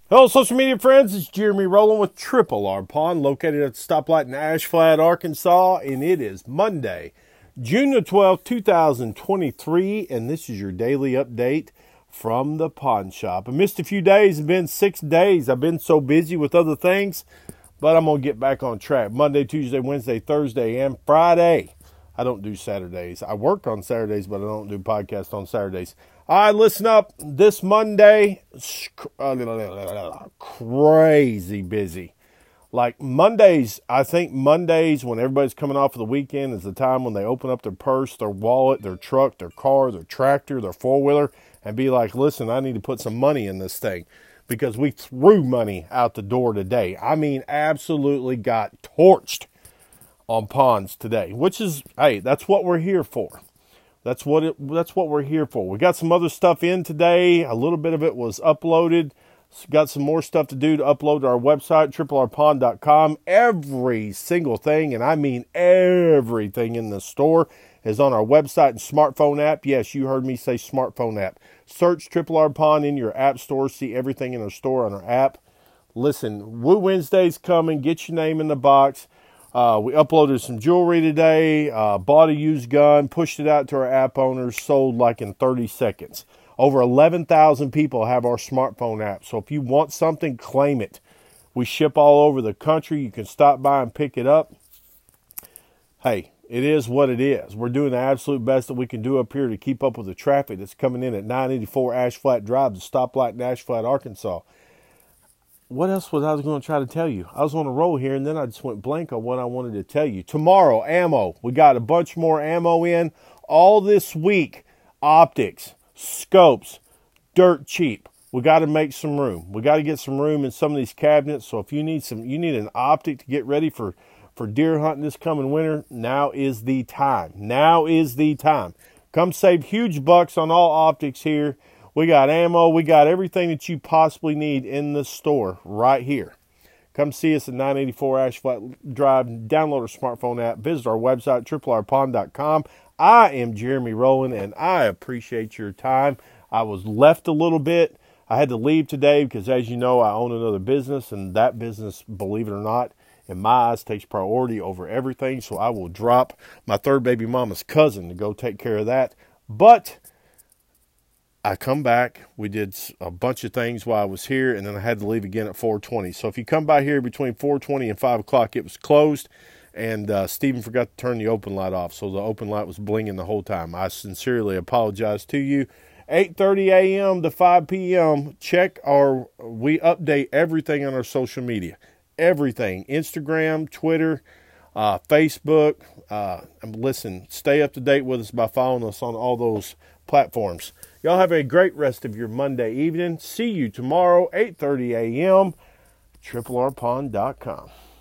Hello, social media friends. It's Jeremy Rowland with Triple R Pawn, located at the stoplight in Ash Flat, Arkansas, and it is Monday, June the 12th, 2023, and this is your daily update from the pawn shop. I missed a few days. It's been 6 days. I've been so busy with other things, but I'm going to get back on track. Monday, Tuesday, Wednesday, Thursday, and Friday. I don't do Saturdays. I work on Saturdays, but I don't do podcasts on Saturdays. All right, listen up. This Monday, crazy busy. Like Mondays, I think Mondays when everybody's coming off of the weekend is the time when they open up their purse, their wallet, their truck, their car, their tractor, their four-wheeler, and be like, listen, I need to put some money in this thing because we threw money out the door today. I mean, absolutely got torched on pawns today, which is, hey, that's what we're here for. That's what we're here for. We got some other stuff in today. A little bit of it was uploaded. Got some more stuff to do to upload to our website, triplrpawn.com. Every single thing, and I mean everything in the store, is on our website and smartphone app. Yes, you heard me say smartphone app. Search Triple R Pawn in your app store. See everything in our store on our app. Listen, Woo Wednesday's coming. Get your name in the box. We uploaded some jewelry today, bought a used gun, pushed it out to our app owners, sold like in 30 seconds. Over 11,000 people have our smartphone app. So if you want something, claim it. We ship all over the country. You can stop by and pick it up. Hey, it is what it is. We're doing the absolute best that we can do up here to keep up with the traffic that's coming in at 984 Ash Flat Drive, the stoplight in Ash Flat, Arkansas. What else was I going to try to tell you? I was on a roll here, and then I just went blank on what I wanted to tell you. Tomorrow, ammo. We got a bunch more ammo in. All this week, optics, scopes, dirt cheap. We got to make some room. We got to get some room in some of these cabinets. So if you need an optic to get ready for deer hunting this coming winter, now is the time. Now is the time. Come save huge bucks on all optics here. We got ammo. We got everything that you possibly need in the store right here. Come see us at 984 Ash Flat Drive. Download our smartphone app. Visit our website, triplrpawn.com. I am Jeremy Rowland, and I appreciate your time. I was left a little bit. I had to leave today because, as you know, I own another business, and that business, believe it or not, in my eyes, takes priority over everything. So I will drop my third baby mama's cousin to go take care of that. But I come back, we did a bunch of things while I was here, and then I had to leave again at 4:20. So if you come by here between 4:20 and 5 o'clock, it was closed, and Stephen forgot to turn the open light off, so the open light was blinging the whole time. I sincerely apologize to you. 8:30 a.m. to 5 p.m., we update everything on our social media. Everything, Instagram, Twitter, Facebook. Listen, stay up to date with us by following us on all those platforms. Y'all have a great rest of your Monday evening. See you tomorrow, 8:30 a.m., triplrpawn.com.